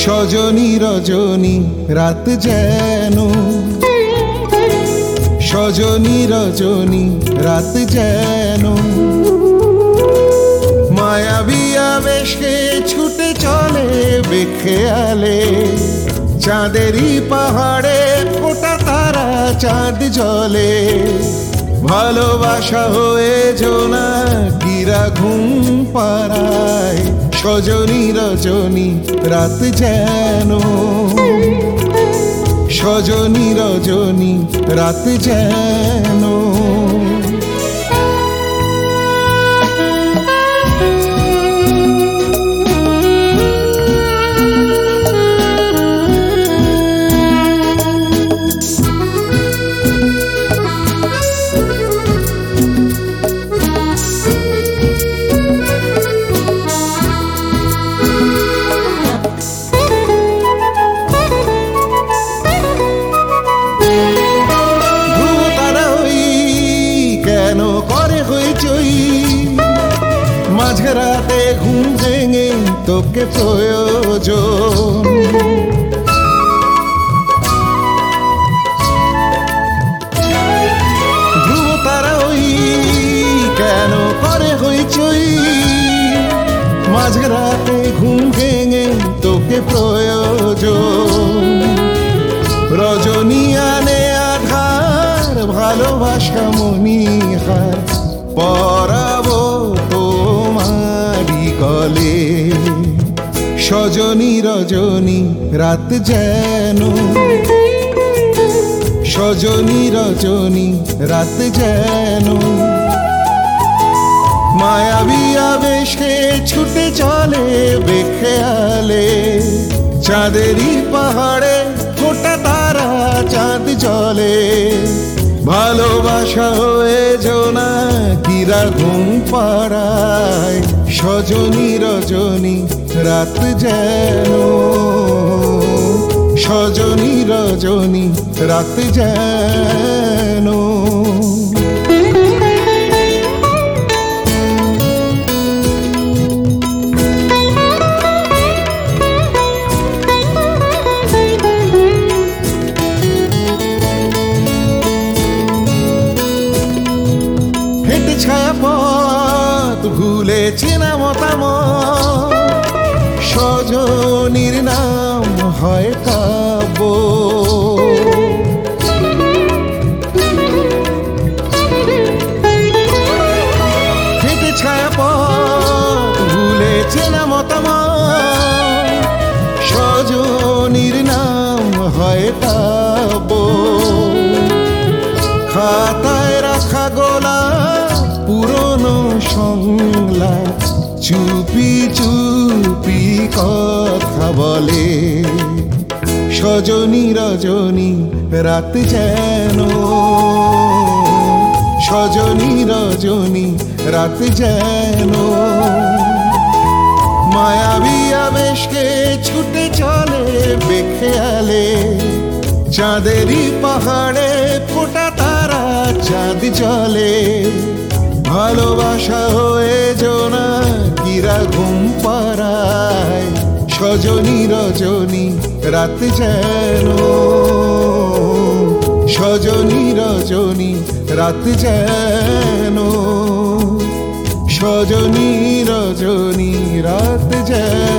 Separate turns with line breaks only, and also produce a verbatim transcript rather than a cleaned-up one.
সজনী রজনী রাত যেন, সজনী রজনী রাত যেন মায়াবী আবেশে ছুটে চলে বেখেয়ালে। চাঁদেরই পাহাড়ে ফোটা তারা চাঁদ জলে, ভালোবাসা হয়ে জোনা কিরা ঘুম পাড়ায়। সজনী রজনী রাত যেন, সজনী রজনী রাত যেন। মাঝে রাতে ঘুম ভেঙে তোকে প্রয়োজন, ধ্রুব তারা ওই কেন করে হইচই। মাঝে রাতে ঘুম ভেঙে তোকে প্রয়োজন, রজনী আনে আধার ভালোবাসা মনিহার। পরাবো তোমারি গলে, সজনী রজনী রাত যেন, সজনী রজনী রাত যেন মায়াবী আবেশে ছুটে চলে বেখেয়ালে। চাঁদেরই পাহাড়ে ফোটা তারা চাঁদ জলে, ভালোবাসা হয়ে জোনা কিরা ঘুম পাড়ায়। সজনী রজনী রাত যেন, সজনী রজনী রাত যেন। ছায়া পথ ভুলে চেনা মতামত, সজনীর নাম হয় কাব্য। হেঁটে ছায়া পথ ভুলে চেনা মতামত, সজনীর নাম হয় কাব্য। খাতায় রাখা গোলা পুরনো সংলাপ চুপি চুপি কথা বলে। সজনী রজনী রাত যেন, সজনী রজনী রাত যেন মায়াবী আবেশে ছুটে চলে বেখেয়ালে। চাঁদেরই পাহাড়ে ফোটা তারা চাঁদ জলে, ভালোবাসা হয়ে জোনা কিরা ঘুম পাড়ায়। সজনী রজনী রাত যেন, সজনী রজনী রাত যেন, সজনী রজনী রাত যেন।